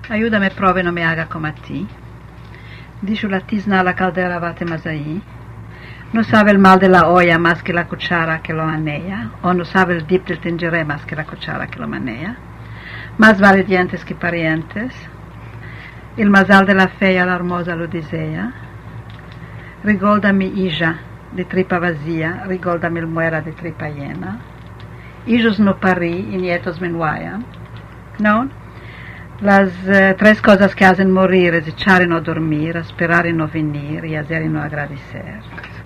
Ayúdame, prove, no me haga como a ti. Dijo la tizna a la caldera bate más ahí. No sabe el mal de la olla más que la cuchara que lo manea, o no sabe el dip del tingeré más que la cuchara que lo manea. Más vale dientes que parientes. Il masal de la fea la hermosa lo disea. Rigóldami ija de tripa vazia, rigóldami il muera de tripa llena. Ijos no parí y nietos menuayan. No? Las tres cosas que hacen morir es echar y no dormir, esperar y no venir, y hacer y no agradecer.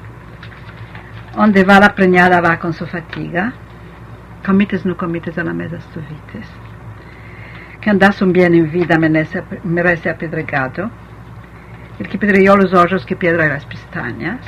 Onde va la preñada va con su fatiga. Comites no comites a la mesa stuvites. Que andas un bien en vida merece apedregado. El que pedreó los ojos que piedra las pestañas.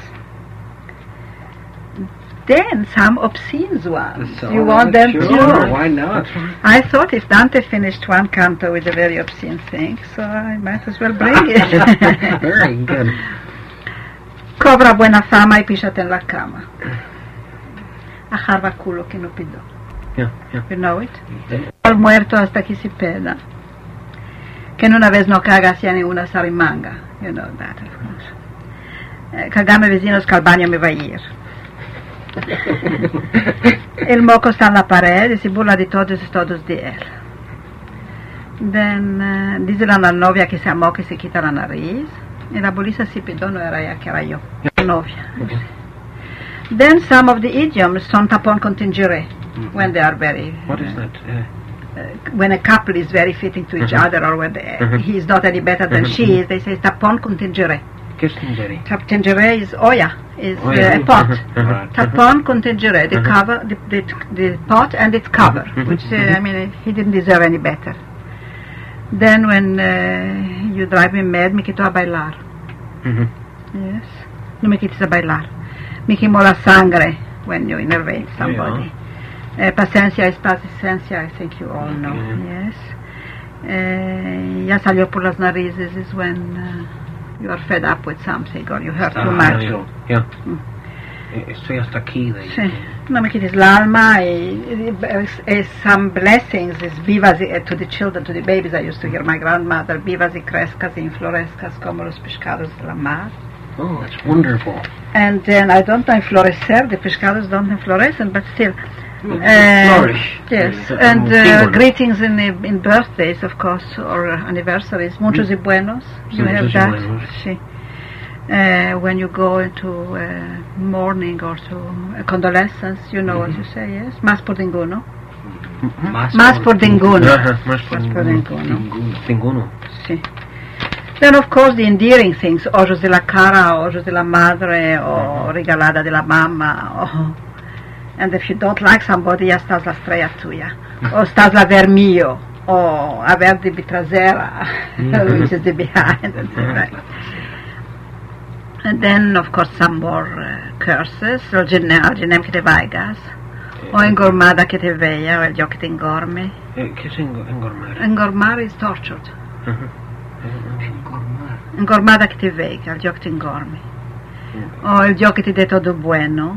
Then some obscene ones. You want them sure, too? Why not? I thought if Dante finished one canto with a very obscene thing, so I might as well bring it. Very good. Cobra buena fama y píchate en la cama. Ajarba culo que no pido. Yeah. You know it? El muerto hasta que se peda. Que en una vez no caga hacia ninguna sarimanga. You know that, of course. Cagame vecinos que al baño me va a ir. El moco está en la pared y se burla de todos de él. Then, dice la novia que se amó que se quita la nariz. Y la bolisa se pidió, no era ella, que era yo. La novia. Okay. Then some of the idioms son tapón con tingere, when they are very... What is that? When a couple is very fitting to each other, or when he is not any better than she is, they say tapón con tingere. ¿Qué es tingere? Tingere is olla, is a pot. Tapón con tingere, the cover, the pot and its cover, which I mean, he didn't deserve any better. Then when you drive me mad, me quito a bailar. Yes, no me quites a bailar. Me quemo la sangre when you enervate somebody. Paciencia es paciencia, I think you all know. Yes. Ya salió por las narices is when you are fed up with something or you hurt too much. Yeah. Estoy hasta aquí. Sí. No me quites la alma. Some blessings is vivas to the children, to the babies. I used to hear my grandmother, vivas y crezcas y florezcas como los pescados de la mar. Oh, that's wonderful. And then I don't know florecer, the pescados don't florecen, but still. Flourish. Yes, and greetings in birthdays, of course, or anniversaries. Muchos y buenos. You have that. Sí. When you go into mourning or to condolences, you know what you say, yes? Más por ninguno. Más por ninguno. Más por ninguno. Sí. Then, of course, the endearing things, ojos de la cara, ojos de la madre, o regalada de la mamma, and if you don't like somebody, ya estás la estrella tuya, o estás la ver mío, o a ver de mi trasera, which is the behind, right. And then, of course, some more curses, el genem que te vaigas, o engormada que te vea, o el yo que te engorme. ¿Qué es engormar? Engormar is tortured. Engormada que te vega, el yo que te engorme. O el yo que te dé todo bueno.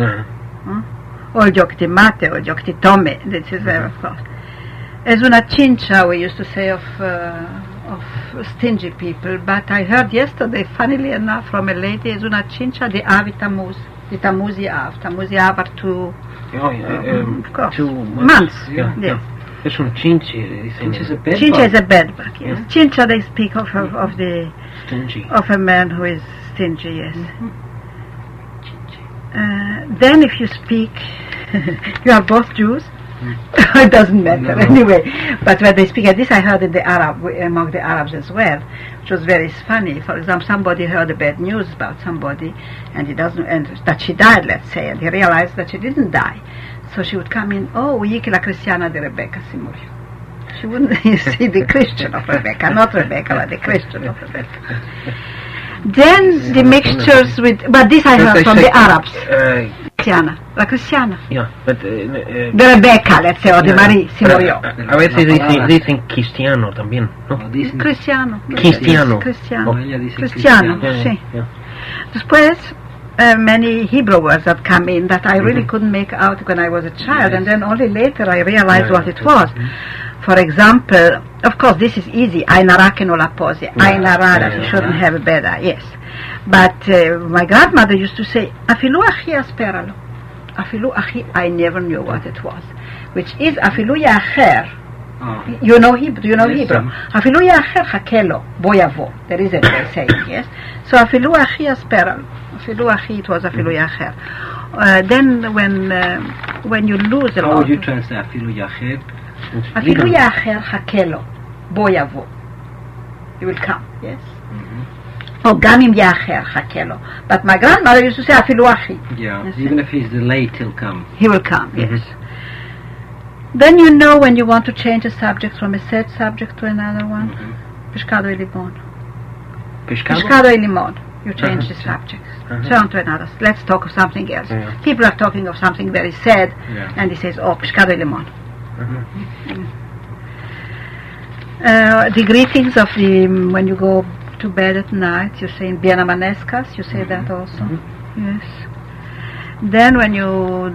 O el yo que te mate, o el yo que te tome. This is of course. Es una chincha, we used to say of stingy people, but I heard yesterday, funnily enough, from a lady, es una chincha de Avi Tammuz, de Tammuz y Av. Tammuz y Av are two, of course, 2 months. Yeah. Yes. Es un chinche. Chincha is a bedbug, yes. Chincha, they speak of the Stingy. of a man who is stingy, yes. Then if you speak, you are both Jews. It doesn't matter anyway. But when they speak like this, I heard in among the Arabs as well, which was very funny. For example, somebody heard the bad news about somebody, and that she died, let's say, and he realized that she didn't die. So she would come in, oye que la cristiana de Rebecca se murió. She wouldn't see the Christian of Rebecca, not Rebecca, but the Christian of Rebecca. Then the mixtures with, but this I heard from the Arabs. La cristiana. Yeah, but de Rebecca, let's say, o de Marie, se murió. A veces dicen cristiano también, ¿no? Cristiano. Cristiano. Cristiano, sí. Después, many Hebrew words that come in that I really couldn't make out when I was a child, and then only later I realized what it was. For example, of course, this is easy. Ainara che non la posi. Ainara that he shouldn't have a bad eye. Yes, but my grandmother used to say, "Afilu achi asperalo." Afilu achi, I never knew what it was, which is afilu yacher. You know Hebrew. You know Hebrew. Afilu yacher hakelo boyavo. There is a saying. Yes. So afilu achi asperalo. Afilu achi, it was afilu yacher. Then when you lose a lot. How would you translate afilu yacher? Afilu yacher hakelo boyavo. He will come. Yes. Or gamim yacher hakelo. But my grandmother used to say afilu achi. Yeah. Yes, even if he's delayed, he'll come. He will come. Yes. Then you know when you want to change a subject from a sad subject to another one. Pescado e limon. Pescado e limon. You change the subject. Turn to another. Let's talk of something else. People are talking of something very sad, and he says, "Oh, pescado e limon." The greetings of when you go to bed at night, you say "Bien amanezcas." You say that also. Yes. Then when you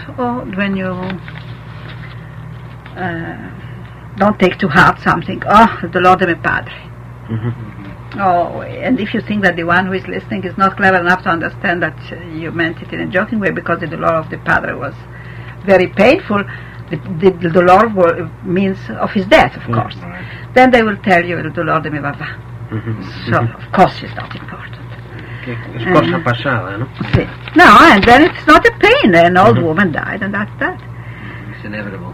don't take to heart something. Oh, the Lord de mi padre. Oh, and if you think that the one who is listening is not clever enough to understand that you meant it in a joking way because the dolor of the padre was very painful, the dolor means of his death, of course. Then they will tell you el dolor de mi vava. So, of course, it's not important. Es cosa pasada, ¿no? See. No, and then it's not a pain. An old woman died, and that's that. It's inevitable.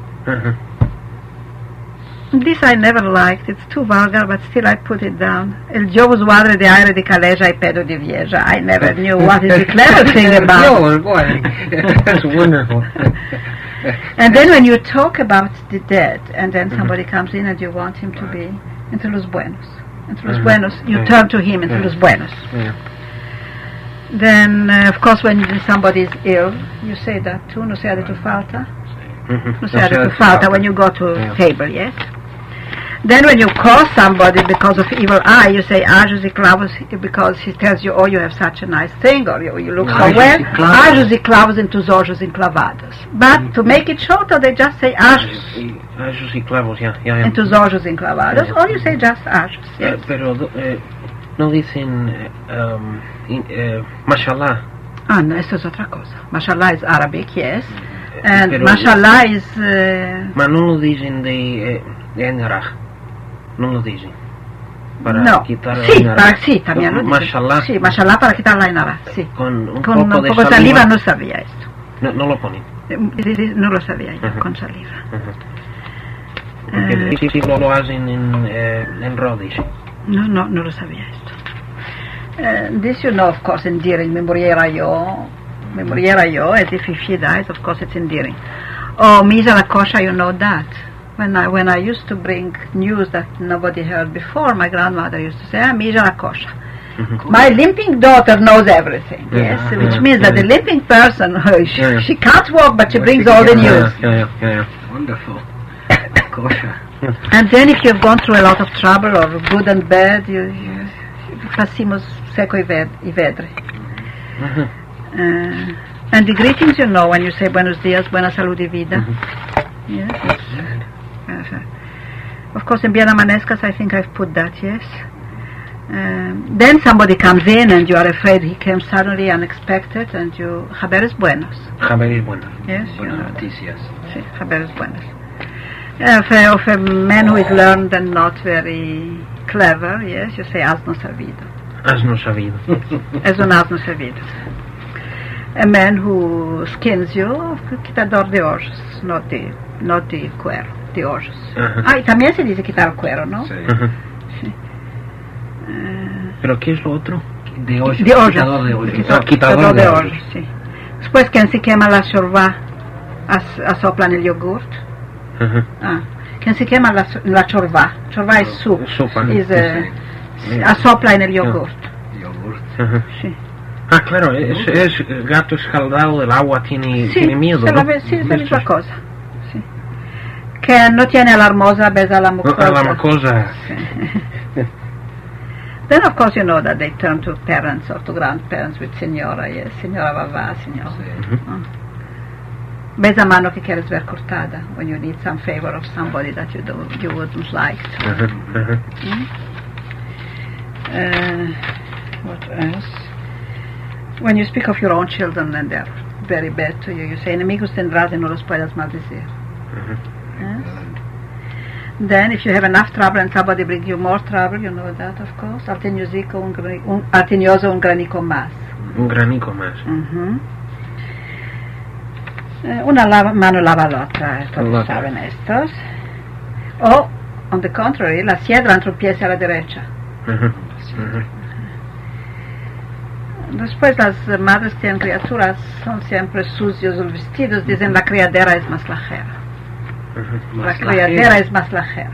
This I never liked. It's too vulgar, but still I put it down. El Jobus Wadre de aire de caleja y pedo de vieja. I never knew what is the clever thing about. No, boy, that's wonderful. And then when you talk about the dead, and then somebody comes in and you want him to be entre los buenos. Entre los buenos, you turn to him entre los buenos. Then, of course, when somebody is ill, you say that too. No sea de tu falta. No sea de tu falta when you go to table, yes? Then when you call somebody because of evil eye, you say ajos y clavos because he tells you, oh, you have such a nice thing, or you look so well. Ajos y clavos and tus ojos enclavados. But to make it shorter, they just say ajos. Ajos y clavos, ya. And tus ojos enclavados, or you say just ajos, yes? Pero no dicen mashallah. Ah, no, esto es otra cosa. Mashallah is Arabic, yes. And mashallah is... Ma non lo dicen de enaraj. Non lo dicen. Para no. Quitar la sí, también lo dicen. Mashallah. Sí, mashallah para quitar la enaraj, sí. Con un poco de saliva no sabía esto. No lo ponen. No lo sabía yo, con saliva. Porque sí lo hacen en Rhodes. No lo sabía esto. This you know, of course, endearing. Me moriera yo, as if she dies, of course it's endearing. Oh, misa la kosha, you know that. When I used to bring news that nobody heard before, my grandmother used to say, misa la kosha. My limping daughter knows everything, yes, which means that the limping person, she can't walk, but she brings all the news. Yeah. Wonderful. Kosha. And then if you've gone through a lot of trouble, or good and bad, you facimos seco y vedre. And the greetings, you know, when you say buenos dias, buena salud y vida. Yes. Of course, in Bien amanezcas, I think I've put that, yes. Then somebody comes in and you are afraid he came suddenly, unexpected, and you, haberes buenos. Haberes buenos. Yes. Buenas noticias. Sí, haberes buenos. Of a man who is learned and not very clever, yes, you say asno sabido. Asno sabido. Es un asno sabido. A man who skins you, quitador de ojos, not the cuero, de ojos. Y también se dice quitar el cuero, ¿no? Sí. Sí. ¿Pero qué es lo otro? De ojos. Quitador de ojos. Quitador de ojos, sí. Después, quien se quema la shorva, asopla en el yogurt. Quien se quema la chorva es soup, asopla en el yogurt. Sí. Ah, claro, es gato escaldado, el agua tiene miedo, ¿no? Sí, es la misma cosa. Sí. Que no tiene a la hermosa, besa a la mucosa. A la mucosa. Sí. Then of course you know that they turn to parents or to grandparents with Signora, yes, Signora Vava, Signora. ves a mano que quieres ver cortada when you need some favor of somebody that you wouldn't like to. What else? When you speak of your own children and they're very bad to you, you say, enemigos tendrás y no los puedas maldecir. Yes? Then, if you have enough trouble and somebody brings you more trouble, you know that, of course. Artiñoso un granico más. Un granico más. Una mano lava l'altra, todos saben estos. O, on the contrary, la siedra entropiece a la derecha. Después las madres tienen criaturas, son siempre sucios los vestidos, dicen la criadera es más lajera. La criadera es más lajera.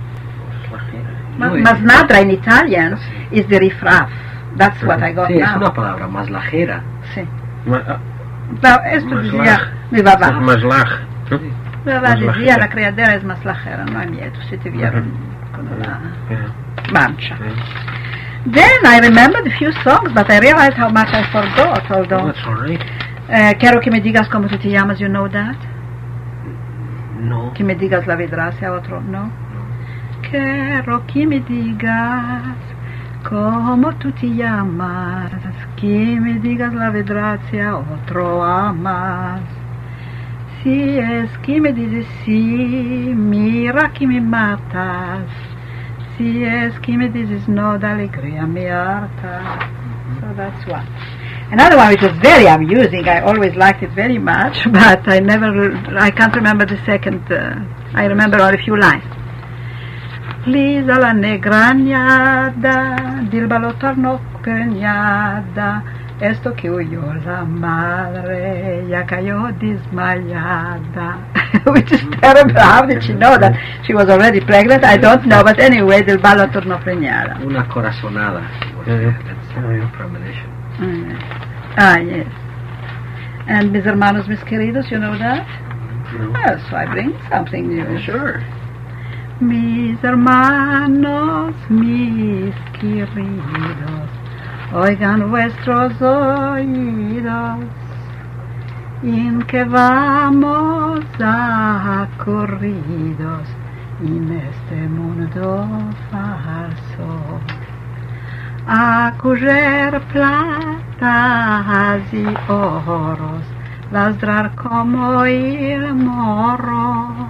Masnadra in Italian is the rifraf. That's what I got Sí, now. es una palabra más lajera. Sí. No, esto decía mi babá. Maslaj. Mi babá decía la criadera es más lajera, no hay miedo, si te vieron con una mancha. Then I remembered a few songs, but I realized how much I forgot, although... That's all right. Quiero que me digas cómo tú te llamas, you know that? No. Que me digas la vidracia a otro, no? Quiero que me digas cómo tú te llamas, que me digas la vidracia a otro amas. Si es que me dices sí, mira que me matas. Si es que me dices no, de alegría me harta. So that's one. Another one which was very amusing, I always liked it very much, but I can't remember the second, I remember only a few lines. Lisa la negrañada, del balotarno preñada, esto que huyó la madre, ya cayó desmayada. Which is terrible. How did she know that she was already pregnant? I don't know, but anyway, del balotarno preñada. Una corazonada. That's a premonition. Yes. And mis hermanos, mis queridos, you know that? No. Well, so I bring something new. Sure. Mis hermanos, mis queridos, oigan vuestros oídos, en que vamos a corridos en este mundo falso, a coger platas y oros, ladrar como el morro,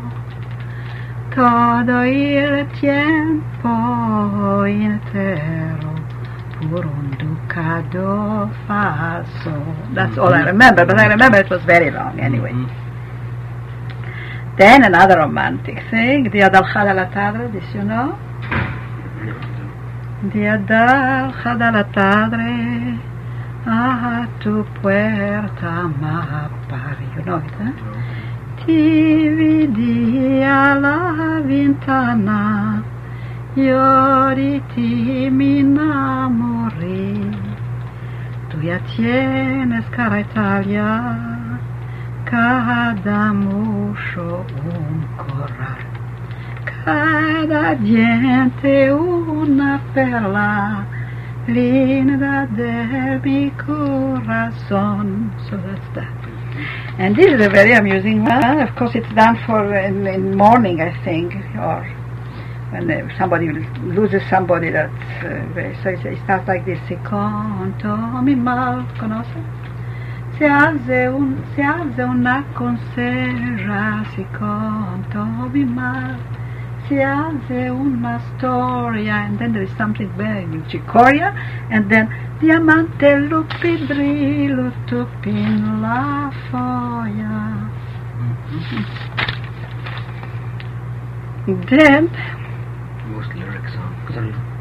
todo el tiempo entero por un ducado falso. That's all I remember, but I remember it was very long anyway. Then another romantic thing, Dia del Hada la Tarde, did you know? Dia del Hada la Tarde, a tu puerta m'appari. You know it, huh? Ti vidi alla ventana, io di ti mi innamorì. Tu ya tienes cara Italia, cada mucho un corral, cada diente una perla, linda de mi corazón. So that's that. And this is a very amusing one. Of course, it's done for in mourning, I think, or when somebody loses somebody that's very. So it starts like this: Si conto mi mal, conoce? Se hace una consejera, si conto mi mal. Se hace una storia, and then there is something very chicoria, and then diamante lupidrillo tupin la folla. Then Most lyric songs.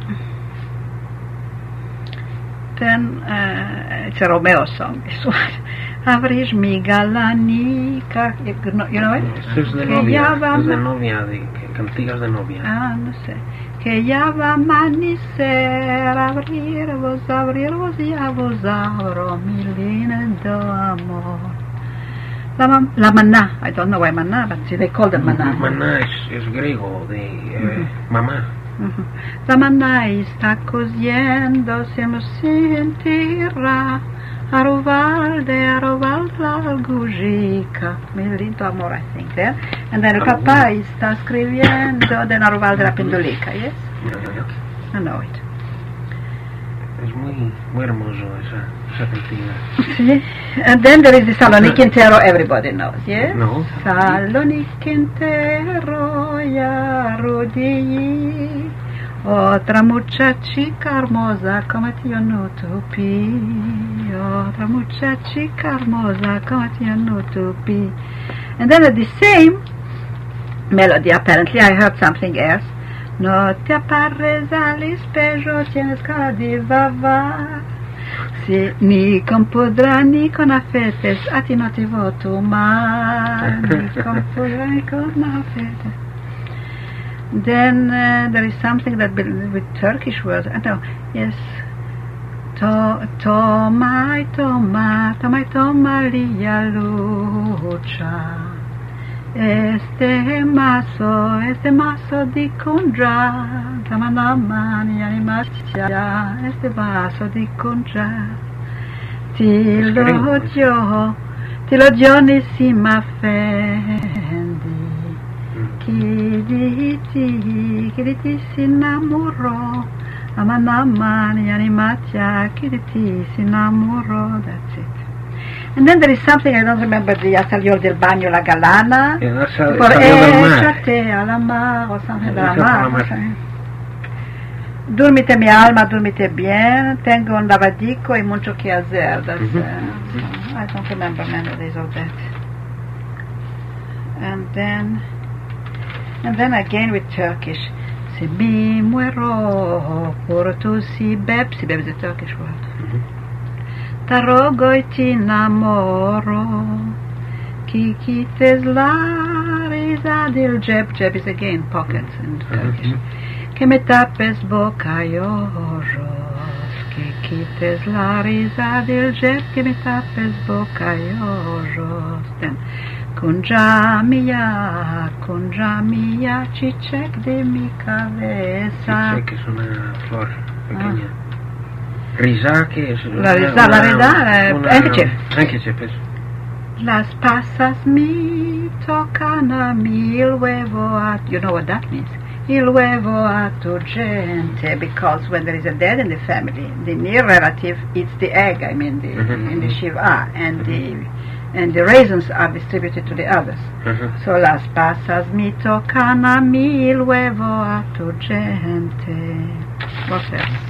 It's a Romeo song, this one. Avrís mi galanica, you know it? Esto es de novia, es de novia, de cantigas de novia. Ah, no sé. Que ya va a amanecer, abrirvos y a vos abro mi lindo amor. La maná, I don't know why maná, but they call them maná. Maná es griego, de mamá. La maná está cociendo, se me sentirá Arovalde, Gujika. Milinto amor, I think, there. And then el papá está escribiendo de Arovalde la Pindulica, yes? I know it. Es muy hermoso esa cantina. Sí. And then there is the Salonique Intero, everybody knows, yes? No. Salonique Intero, ya Rudi. Otra muchachica hermosa come ti no tupi. Otra muchachica hermosa come ti no tupi. And then at the same melody, apparently I heard something else. No te aparres al espejo, tienes cara de vava. Si ni con pudra ni con afetes, a ti no te voto más. Ni con pudra ni con afetes. Then there is something that with Turkish words. I know. Yes. Tomai liya lucha. Este maso di kundra. Tamanamani animatia. Este vaso di kundra. Ti lo dio nissima fendi. Kiriti si innamorò, Amanamani animatia, Kiriti si innamorò, that's it. And then there is something, I don't remember, the Salió del Bagno la Galana, por échate a la mar, or something de la mar. Durmite mi alma, durmite bien, tengo un lavadico y mucho que hacer. That's, I don't remember melodies of that. And then again with Turkish. Si mi muero por tu sibeb is a Turkish word. Tarogo ti namoro, ki kites la risa del jeb. Jeb is again pockets in Turkish. Que me tapes boca y ojos, ki kites la risa del jeb, que me tapes boca y ojos. Then, Kunja mia, chichek de mi cabeza. Chichek es una flor pequeña. Risa, que es la risa, handkerchief es. Las pasas mi tocan a mi il huevo a... You know what that means? Il huevo a tu gente, because when there is a dead in the family, the near relative eats the egg, I mean, in the Shiva, and the raisins are distributed to the others. So las pasas mi tocan a mi il huevo a tu gente. What else?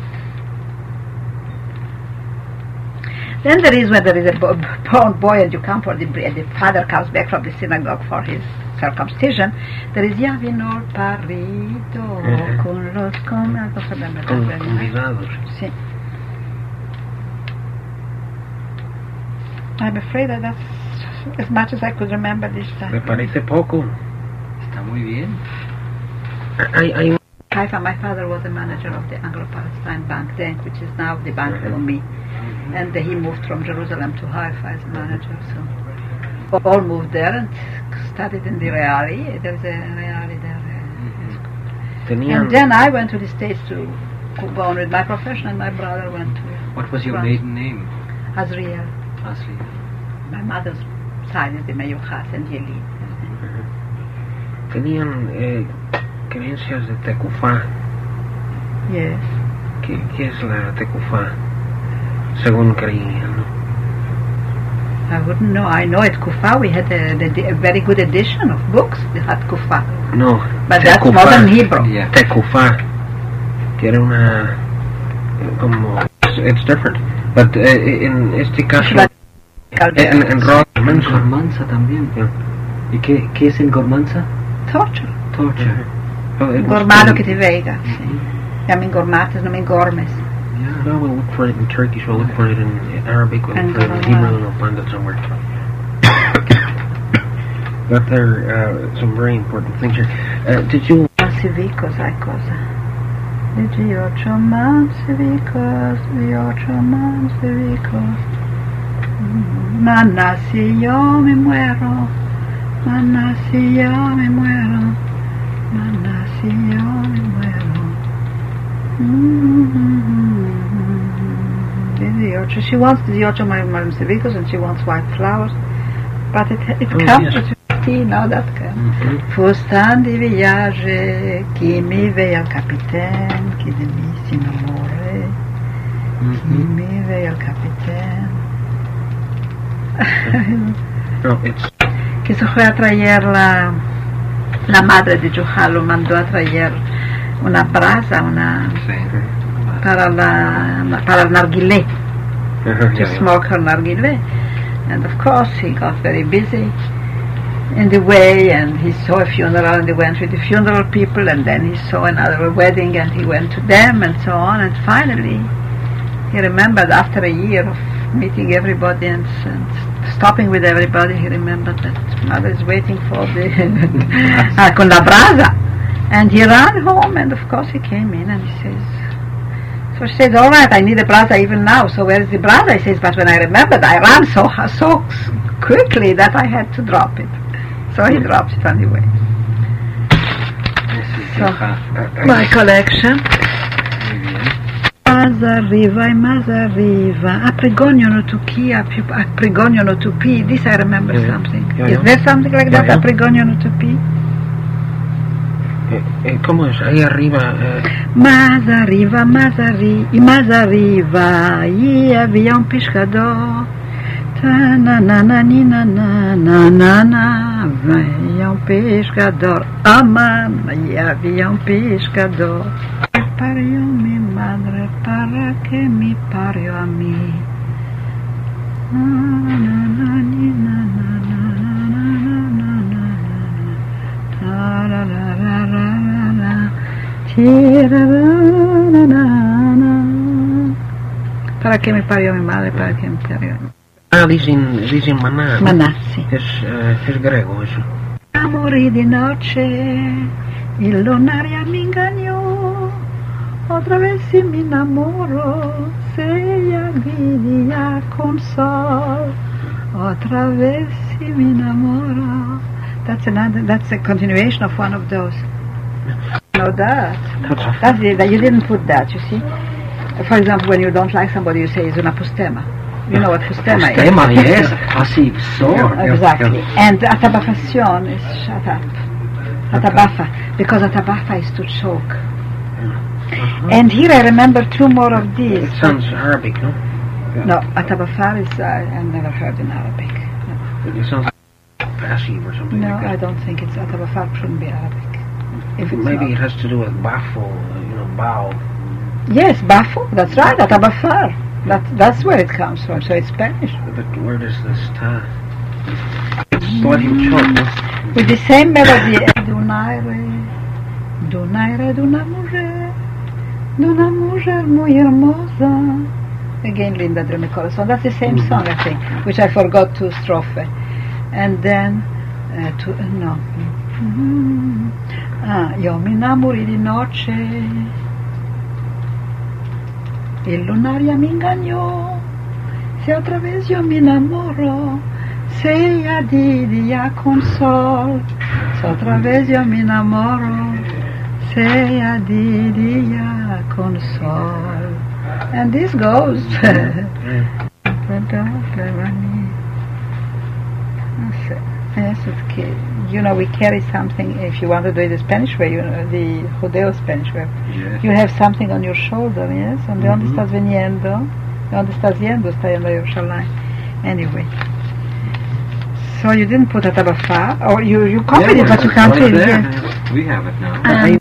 Then there is when there is a born boy and you come for the father comes back from the synagogue for his circumcision. There is ya vino el parido con los convidados. Sí. I'm afraid that that's as much as I could remember this time. Me parece poco. Está muy bien. Haifa, my father was the manager of the Anglo-Palestine Bank then, which is now the Bank Leumi. And he moved from Jerusalem to Haifa as manager. So all moved there and studied in the Reali. There's a Reali there. And then I went to the States to go on with my profession, and my brother went to... What was your maiden name? Azriel. Azriel. My mother's side is the Meyuchas and Yelid. Tenían creencias de Tecufá. Yes. ¿Qué es la Tecufá? Según creían, ¿no? I wouldn't know. I know at Kufa we had a very good edition of books. They had Kufa. No. But that's modern Hebrew. Yeah. Tecufá. Que era una... como... It's different. But en este caso... En Gormanza también. Yeah. ¿Y qué es en Gormanza? Torture. Torture. Gormado que te vega. Llaman gormates, no me gormes. Yeah, no, we'll look for it in Turkish, we'll look for it in Arabic, we'll look for it in Hebrew, and we'll find it somewhere. But there are some very important things here. Did you... Civicos, hay cosa. Did you man civicos, Mana si yo me muero, mana si yo me muero, mana si yo me muero. 18 she wants the ocho malimsevicos and she wants white flowers, but it Oh, comes yes. with tea, now that comes. Mhm. Fustan di viaggio, chi mi ve al capitan, chi di mi si innamore, chi Mhm. mi ve al capitan. No, it's Que se fue a traer la madre de Juha, lo mandó a traer una brasa, para el narguilé, to smoke her narguilé. And of course he got very busy in the way, and he saw a funeral and he went with the funeral people, and then he saw another wedding and he went to them and so on, and finally he remembered after a year of meeting everybody and stopping with everybody, he remembered that mother is waiting for the con la brasa, and he ran home, and of course he came in and he says, so she says, all right, I need a brasa even now, so where is the brasa? He says, but when I remembered, I ran so quickly that I had to drop it. So he drops it on the way. So, my collection. Mazariva, Aprigoniono to Ki, Aprigoniono to P. This I remember something. Is there something like that, Aprigoniono to P? ¿Cómo es? Ahí arriba. Mazariva, e havia um pescador. Havia um pescador. Mamma, e havia um pescador. Parió mi madre para que me parió a mí. Para que me parió mi madre, para que me parió. Ah, dicen maná. Maná, sí. Es griego eso. Morí de noche y lunaria me engañó. Otra vez si me enamoro, se día con sol. Otra vez si me enamoro. That's a continuation of one of those. You know that? That's it. You didn't put that, you see. For example, when you don't like somebody, you say it's una pustema. You know what pustema is? Pustema, yes. Así, so. Exactly. And atabafación is shut up. Atabafa. Because atabafa is to choke. And here I remember two more of these. It sounds Arabic, no? No, atabafar is, I've never heard in Arabic. It sounds like passive or something No, like that. I don't think it's atabafar shouldn't be Arabic. If it's Maybe not. it has to do with bafo, bow. Yes, bafo, that's right, atabafar. That's where it comes from, so it's Spanish. But where does this ta? It's let him choke, no? With the same melody. Donaire d'una mujer muy hermosa. Again, Linda Drew Nicholson. That's the same song, I think, which I forgot to strophe. And then, io mi innamori di noche, il lunaria mi engañó, si otra vez yo me enamoro, sea di día con sol, si otra vez yo me enamoro, sea di día con sol. And this goes. Yes, you know, we carry something. If you want to do it the Spanish way, you know, the Judeo Spanish way, Yes. you have something on your shoulder, yes? ¿De dónde estás viniendo? ¿De dónde estás yendo? Está yendo a Yerushalayim. Anyway. So you didn't put a tabafa, or you copied it, but you can't read it. Yes. We have it now.